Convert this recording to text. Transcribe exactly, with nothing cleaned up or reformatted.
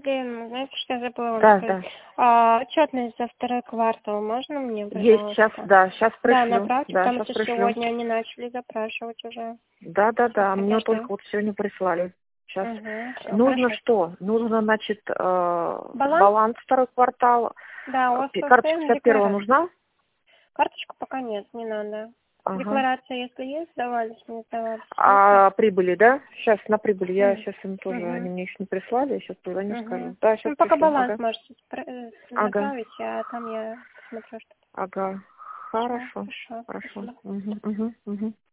Лен, знаете, что я забыла вам Да, сказать? да. А, отчетность за второй квартал можно мне, Есть сейчас, пожалуйста? да, сейчас Да, пришлю. направьте, Да, потому сейчас что пришлю. сегодня они начали запрашивать уже. Да, да, да. Мне только Подожди. вот сегодня прислали. Сейчас. Угу, все, Нужно хорошо. что? Нужно, значит, э, Баланс? баланс второй квартал. Да, у вас Пи- Карточка состояние пятьдесят первого декларации. нужна? Карточку пока нет, не надо. Ага. Декларация, если есть, сдавались, не сдавались. А прибыли, да? Сейчас на прибыли. Я Угу. сейчас им тоже, они Угу. мне еще не прислали, я сейчас позвоню, скажу. Угу. Да, сейчас Ну, пока пришлю. баланс Ага. можете спра- э, Ага. направить, а там я посмотрю, что. Ага. Все, Хорошо. хорошо. Хорошо. Спасибо. Угу, угу, угу.